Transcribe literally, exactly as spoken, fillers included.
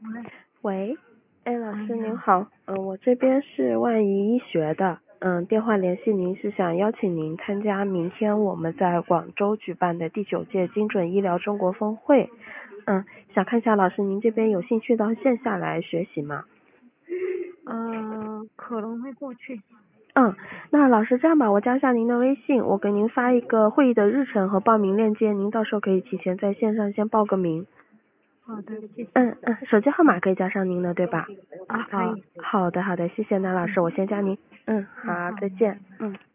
喂， 喂，哎，老师哎呀您好，嗯、我这边是万宜医学的，嗯，电话联系您是想邀请您参加明天我们在广州举办的第九届精准医疗中国峰会，嗯，想看一下老师您这边有兴趣到线下来学习吗？ 呃，可能会过去。 嗯，那老师这样吧，我加上您的微信，我给您发一个会议的日程和报名链接，您到时候可以提前在线上先报个名。 好的，谢谢。 嗯嗯，手机号码可以加上您的对吧？ 啊，可好， 以。 好的好的，谢谢那老师，我先加您。嗯， 嗯， 好， 好。 再见。嗯。